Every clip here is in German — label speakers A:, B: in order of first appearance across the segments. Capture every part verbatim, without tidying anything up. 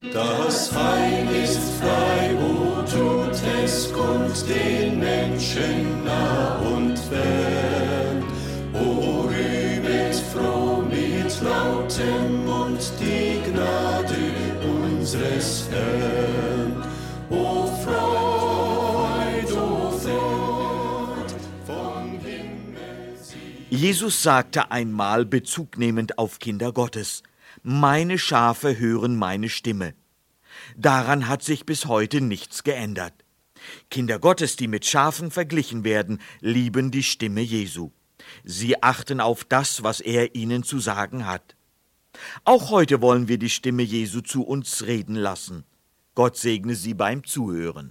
A: Das Heil ist frei, o tut es kund den Menschen nah und fern. O rühmet froh mit lautem Mund die Gnade unseres Herrn. O Freud, o Freud, vom Himmel sie.
B: Jesus sagte einmal bezugnehmend auf Kinder Gottes: Meine Schafe hören meine Stimme. Daran hat sich bis heute nichts geändert. Kinder Gottes, die mit Schafen verglichen werden, lieben die Stimme Jesu. Sie achten auf das, was er ihnen zu sagen hat. Auch heute wollen wir die Stimme Jesu zu uns reden lassen. Gott segne Sie beim Zuhören.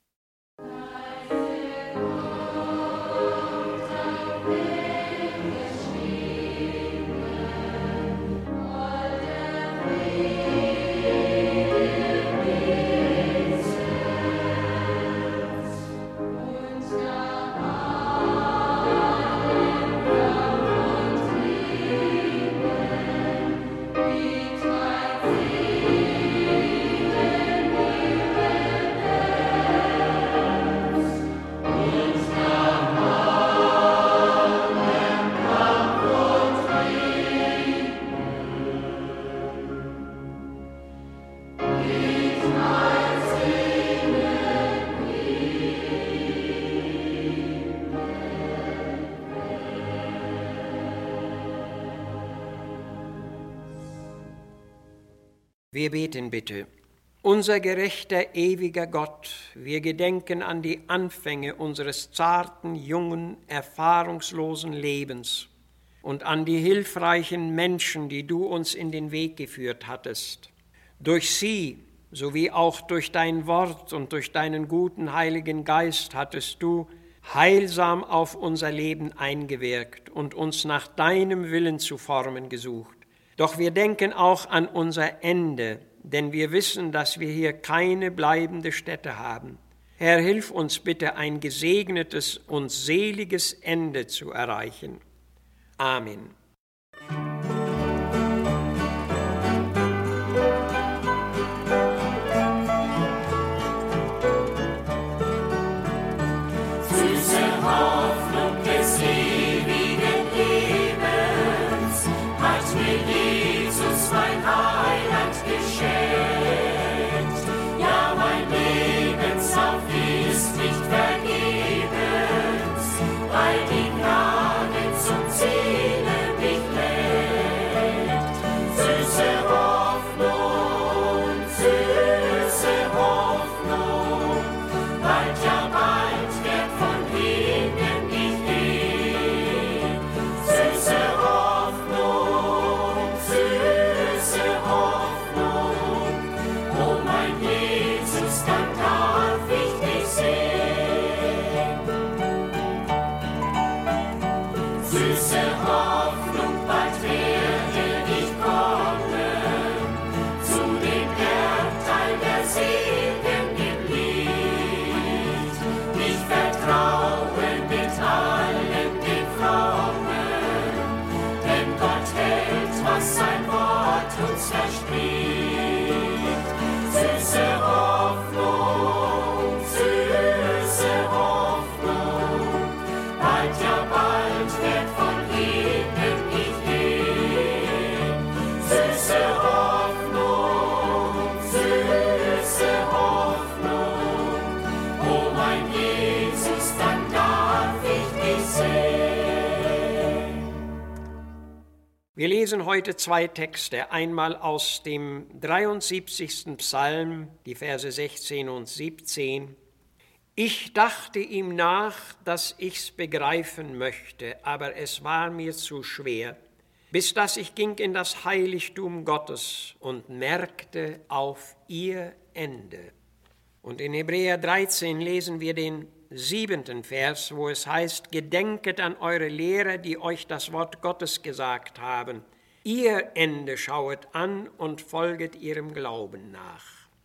C: Wir beten bitte. Unser gerechter, ewiger Gott, wir gedenken an die Anfänge unseres zarten, jungen, erfahrungslosen Lebens und an die hilfreichen Menschen, die du uns in den Weg geführt hattest. Durch sie, sowie auch durch dein Wort und durch deinen guten Heiligen Geist hattest du heilsam auf unser Leben eingewirkt und uns nach deinem Willen zu formen gesucht. Doch wir denken auch an unser Ende, denn wir wissen, dass wir hier keine bleibende Stätte haben. Herr, hilf uns bitte, ein gesegnetes und seliges Ende zu erreichen. Amen. Wir lesen heute zwei Texte, einmal aus dem dreiundsiebzigsten Psalm, die Verse sechzehn und siebzehn. Ich dachte ihm nach, dass ich's begreifen möchte, aber es war mir zu schwer, bis dass ich ging in das Heiligtum Gottes und merkte auf ihr Ende. Und in Hebräer dreizehn lesen wir den siebenten Vers, wo es heißt, gedenket an eure Lehrer, die euch das Wort Gottes gesagt haben. Ihr Ende schauet an und folget ihrem Glauben nach.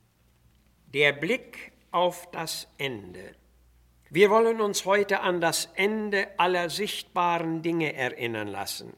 C: Der Blick auf das Ende. Wir wollen uns heute an das Ende aller sichtbaren Dinge erinnern lassen.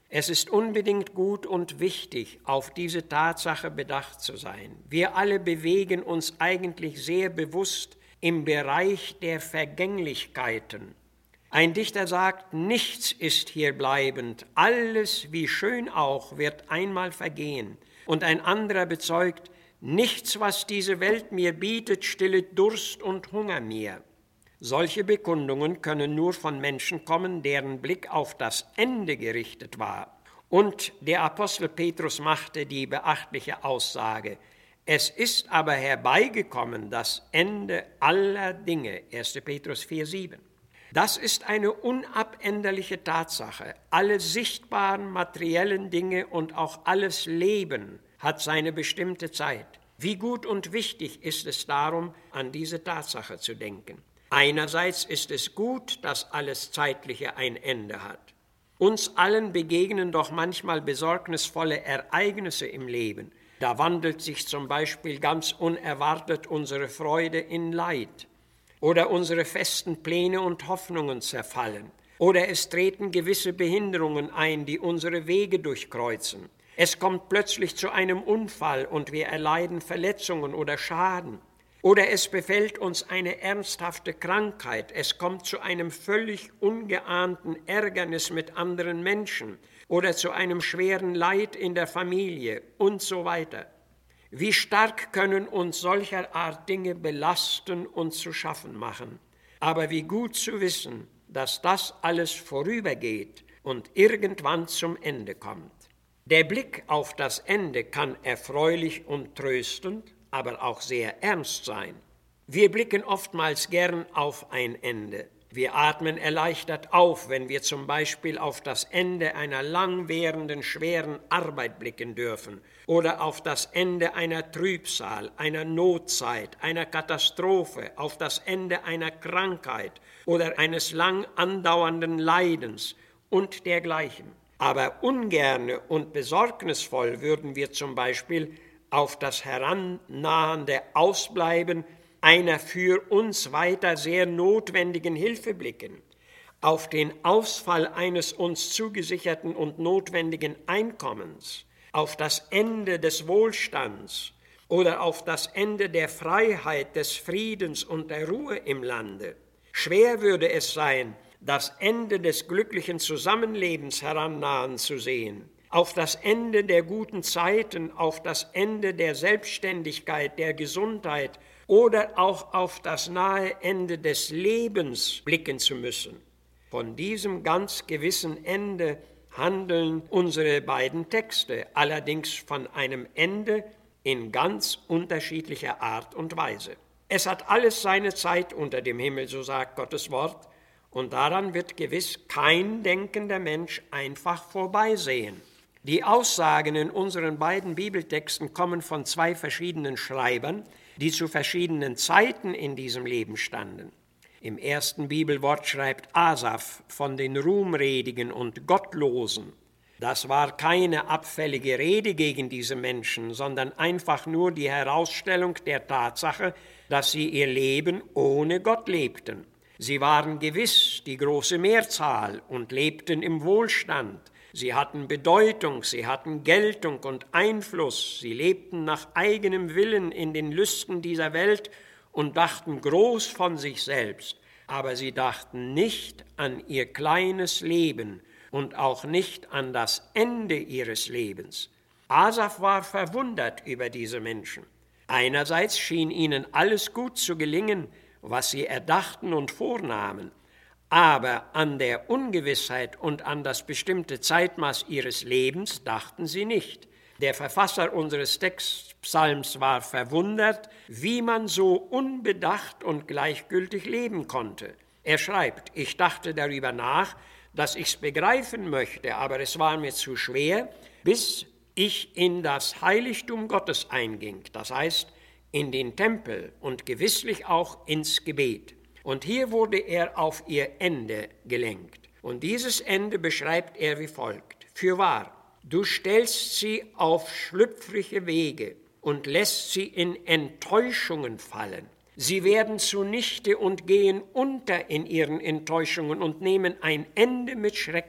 C: Es ist unbedingt gut und wichtig, auf diese Tatsache bedacht zu sein. Wir alle bewegen uns eigentlich sehr bewusst im Bereich der Vergänglichkeiten. Ein Dichter sagt, nichts ist hier bleibend, alles, wie schön auch, wird einmal vergehen. Und ein anderer bezeugt, nichts, was diese Welt mir bietet, stillet Durst und Hunger mir. Solche Bekundungen können nur von Menschen kommen, deren Blick auf das Ende gerichtet war. Und der Apostel Petrus machte die beachtliche Aussage, es ist aber herbeigekommen das Ende aller Dinge, erster Petrus vier sieben. Das ist eine unabänderliche Tatsache. Alle sichtbaren materiellen Dinge und auch alles Leben hat seine bestimmte Zeit. Wie gut und wichtig ist es darum, an diese Tatsache zu denken. Einerseits ist es gut, dass alles Zeitliche ein Ende hat. Uns allen begegnen doch manchmal besorgnisvolle Ereignisse im Leben. Da wandelt sich zum Beispiel ganz unerwartet unsere Freude in Leid. Oder unsere festen Pläne und Hoffnungen zerfallen. Oder es treten gewisse Behinderungen ein, die unsere Wege durchkreuzen. Es kommt plötzlich zu einem Unfall und wir erleiden Verletzungen oder Schaden. Oder es befällt uns eine ernsthafte Krankheit, es kommt zu einem völlig ungeahnten Ärgernis mit anderen Menschen oder zu einem schweren Leid in der Familie und so weiter. Wie stark können uns solcher Art Dinge belasten und zu schaffen machen. Aber wie gut zu wissen, dass das alles vorübergeht und irgendwann zum Ende kommt. Der Blick auf das Ende kann erfreulich und tröstend, aber auch sehr ernst sein. Wir blicken oftmals gern auf ein Ende. Wir atmen erleichtert auf, wenn wir zum Beispiel auf das Ende einer langwährenden, schweren Arbeit blicken dürfen oder auf das Ende einer Trübsal, einer Notzeit, einer Katastrophe, auf das Ende einer Krankheit oder eines lang andauernden Leidens und dergleichen. Aber ungerne und besorgnisvoll würden wir zum Beispiel auf das herannahende Ausbleiben einer für uns weiter sehr notwendigen Hilfe blicken, auf den Ausfall eines uns zugesicherten und notwendigen Einkommens, auf das Ende des Wohlstands oder auf das Ende der Freiheit, des Friedens und der Ruhe im Lande. Schwer würde es sein, das Ende des glücklichen Zusammenlebens herannahen zu sehen, auf das Ende der guten Zeiten, auf das Ende der Selbstständigkeit, der Gesundheit oder auch auf das nahe Ende des Lebens blicken zu müssen. Von diesem ganz gewissen Ende handeln unsere beiden Texte, allerdings von einem Ende in ganz unterschiedlicher Art und Weise. Es hat alles seine Zeit unter dem Himmel, so sagt Gottes Wort, und daran wird gewiss kein denkender Mensch einfach vorbeisehen. Die Aussagen in unseren beiden Bibeltexten kommen von zwei verschiedenen Schreibern, die zu verschiedenen Zeiten in diesem Leben standen. Im ersten Bibelwort schreibt Asaf von den Ruhmredigen und Gottlosen. Das war keine abfällige Rede gegen diese Menschen, sondern einfach nur die Herausstellung der Tatsache, dass sie ihr Leben ohne Gott lebten. Sie waren gewiss die große Mehrzahl und lebten im Wohlstand. Sie hatten Bedeutung, sie hatten Geltung und Einfluss, sie lebten nach eigenem Willen in den Lüsten dieser Welt und dachten groß von sich selbst, aber sie dachten nicht an ihr kleines Leben und auch nicht an das Ende ihres Lebens. Asaf war verwundert über diese Menschen. Einerseits schien ihnen alles gut zu gelingen, was sie erdachten und vornahmen, aber an der Ungewissheit und an das bestimmte Zeitmaß ihres Lebens dachten sie nicht. Der Verfasser unseres Textpsalms war verwundert, wie man so unbedacht und gleichgültig leben konnte. Er schreibt, ich dachte darüber nach, dass ich's begreifen möchte, aber es war mir zu schwer, bis ich in das Heiligtum Gottes einging, das heißt in den Tempel und gewisslich auch ins Gebet. Und hier wurde er auf ihr Ende gelenkt. Und dieses Ende beschreibt er wie folgt. Fürwahr, du stellst sie auf schlüpfrige Wege und lässt sie in Enttäuschungen fallen. Sie werden zunichte und gehen unter in ihren Enttäuschungen und nehmen ein Ende mit Schrecken.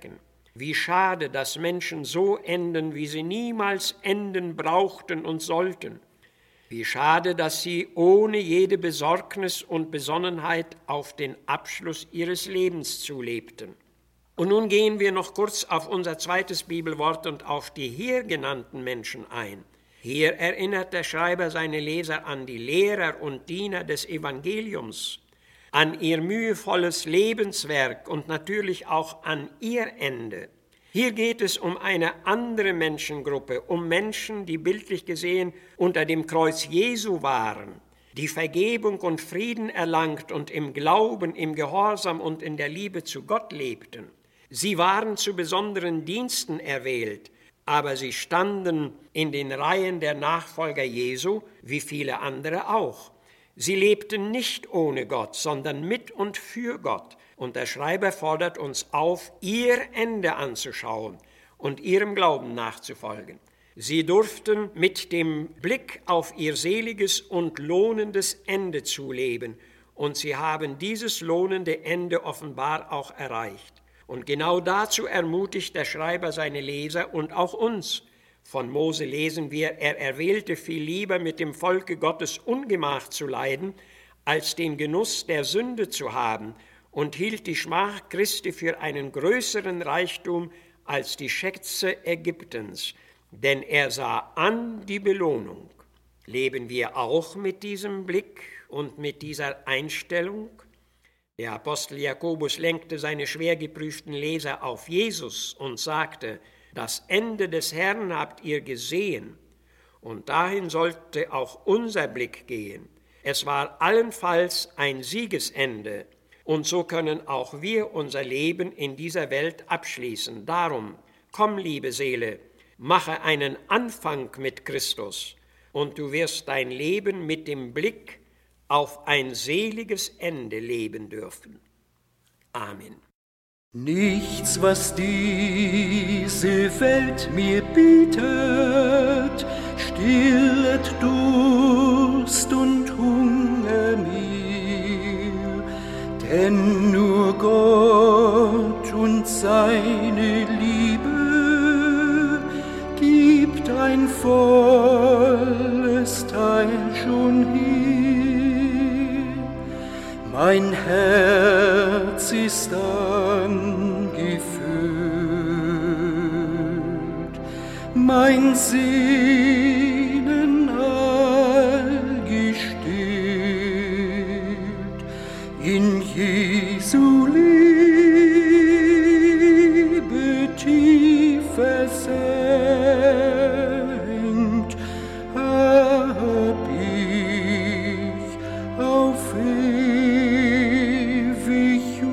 C: Wie schade, dass Menschen so enden, wie sie niemals enden brauchten und sollten. Wie schade, dass sie ohne jede Besorgnis und Besonnenheit auf den Abschluss ihres Lebens zulebten. Und nun gehen wir noch kurz auf unser zweites Bibelwort und auf die hier genannten Menschen ein. Hier erinnert der Schreiber seine Leser an die Lehrer und Diener des Evangeliums, an ihr mühevolles Lebenswerk und natürlich auch an ihr Ende. Hier geht es um eine andere Menschengruppe, um Menschen, die bildlich gesehen unter dem Kreuz Jesu waren, die Vergebung und Frieden erlangt und im Glauben, im Gehorsam und in der Liebe zu Gott lebten. Sie waren zu besonderen Diensten erwählt, aber sie standen in den Reihen der Nachfolger Jesu, wie viele andere auch. Sie lebten nicht ohne Gott, sondern mit und für Gott. Und der Schreiber fordert uns auf, ihr Ende anzuschauen und ihrem Glauben nachzufolgen. Sie durften mit dem Blick auf ihr seliges und lohnendes Ende zuleben. Und sie haben dieses lohnende Ende offenbar auch erreicht. Und genau dazu ermutigt der Schreiber seine Leser und auch uns. Von Mose lesen wir, er erwählte viel lieber mit dem Volke Gottes Ungemach zu leiden, als den Genuss der Sünde zu haben, und hielt die Schmach Christi für einen größeren Reichtum als die Schätze Ägyptens, denn er sah an die Belohnung. Leben wir auch mit diesem Blick und mit dieser Einstellung? Der Apostel Jakobus lenkte seine schwer geprüften Leser auf Jesus und sagte, das Ende des Herrn habt ihr gesehen, und dahin sollte auch unser Blick gehen. Es war allenfalls ein Siegesende, und so können auch wir unser Leben in dieser Welt abschließen. Darum, komm, liebe Seele, mache einen Anfang mit Christus, und du wirst dein Leben mit dem Blick auf ein seliges Ende leben dürfen. Amen.
A: Nichts, was diese Welt mir bietet, stillet Durst und Hunger mir, denn nur Gott und seine Liebe gibt ein volles Teil schon hier. Mein Herz ist angefüllt, mein Sehnen all gestillt, in Jesu Liebe tief versenkt, hab ich auf ewig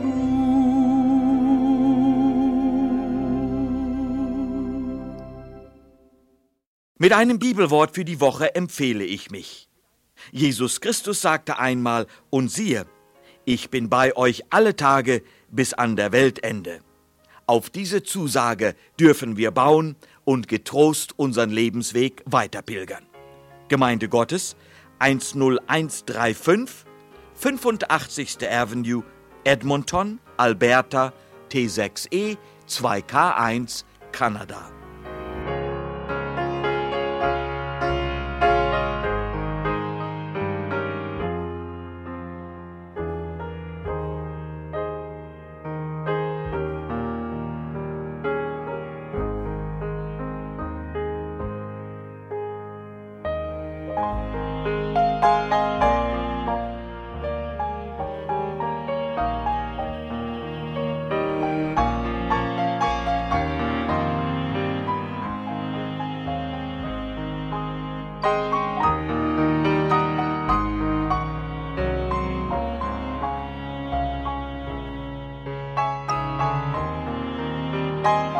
A: Ruhe.
B: Mit einem Bibelwort für die Woche empfehle ich mich. Jesus Christus sagte einmal, und siehe, ich bin bei euch alle Tage bis an der Weltende. Auf diese Zusage dürfen wir bauen und getrost unseren Lebensweg weiterpilgern. Gemeinde Gottes, eins null eins drei fünf, fünfundachtzigste Avenue, Edmonton, Alberta, T sechs E zwei K eins, Kanada.
A: Musik